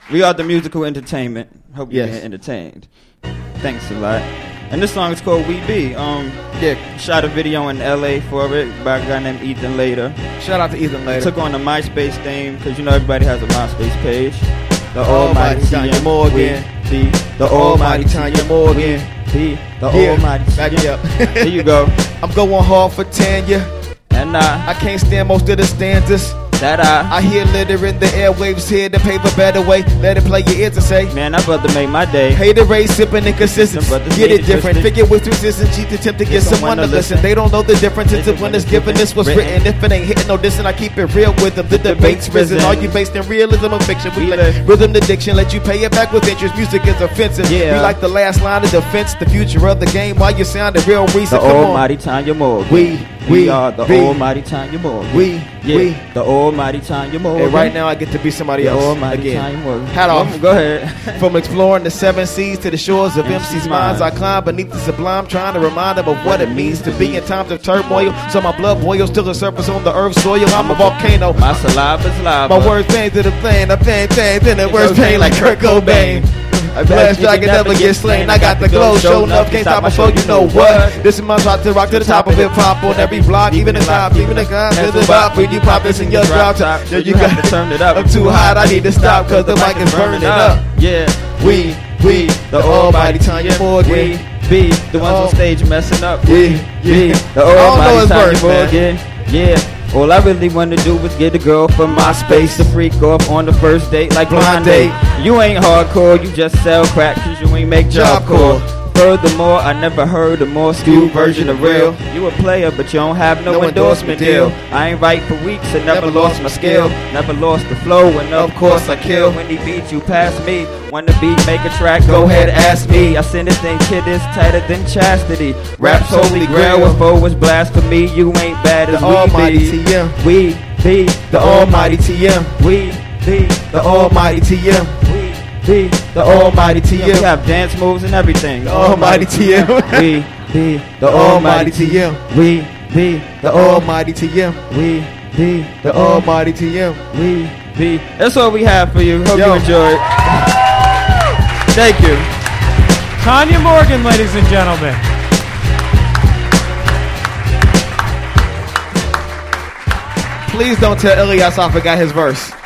We are the musical entertainment. Hope you're Yes. entertained. Thanks a lot. And this song is called We Be. Shot a video in LA for it by a guy named Ethan Later. Shout out to Ethan Later. Took on the MySpace theme because you know everybody has a MySpace page. The Almighty Tanya Morgan. Be the Almighty Tanya Morgan. Be the Almighty. Back me up. There you go. I'm going hard for Tanya. And I can't stand most of the stanzas. That I hear litter in the airwaves here to pave a better way. Let it play your ear to say. Man, that brother made my day. Hate the race, sipping inconsistent. Get it different. Figure with resistance. Cheat attempt to get someone to listen. They don't know the difference into when it's given. This was written. If it ain't hitting no dissing, I keep it real with them. The debate's risen. Are you based in realism or fiction? We let rhythm addiction let you pay it back with interest. Music is offensive. We like the last line of defense. The future of the game. While you sound the real reason. The Almighty Tanya Morgan. We are the Almighty Tanya Morgan. The Almighty Tanya Morgan. And right now I get to be somebody else Almighty again. Tanya Morgan. Hat off. Go ahead. From exploring the 7 seas to the shores of MC's minds, I climb beneath the sublime, trying to remind them of what it means to be in times of turmoil. So my blood boils till the surface on the earth's soil. I'm a volcano. My saliva's lava. My words bang to the flame. I bang in the words pain like Kurt Cobain. I blast dragon never get slain. I got the glow, show enough, can't stop before you know what. This is my spot to rock to the top of hip hop on every block, even the top, even the guys to the bop. When you pop this in your drop top, yo, you got to turn it up. I'm too hot, I need to stop, cause the mic is burning it up. Yeah, we, the Almighty Tanya Morgan. We be the ones on stage messing up. Yeah, the Almighty Tanya Morgan. Yeah. All I really wanna do is get a girl from my space to freak off on the first date like blind date. You ain't hardcore, you just sell crack cause you ain't make job call. Furthermore, I never heard a more skewed version of real. You a player, but you don't have no endorsement deal. I ain't right for weeks and never lost my skill. Never lost the flow, and of course I kill. When he beats you past me, wanna beat, make a track, go ahead, ask me. I send this thing, kid, is tighter than chastity. Rap's holy grail, if O was blasphemy, you ain't bad as the Almighty TM. We be the Almighty TM. We be the Almighty TM. Be the Almighty TM. We have dance moves and everything. The Almighty TM. We be the Almighty TM. We be the Almighty TM. We be the Almighty TM. We be. That's all we have for you. Hope you enjoyed. Thank you. Tanya Morgan, ladies and gentlemen. Please don't tell Ilyas I forgot his verse.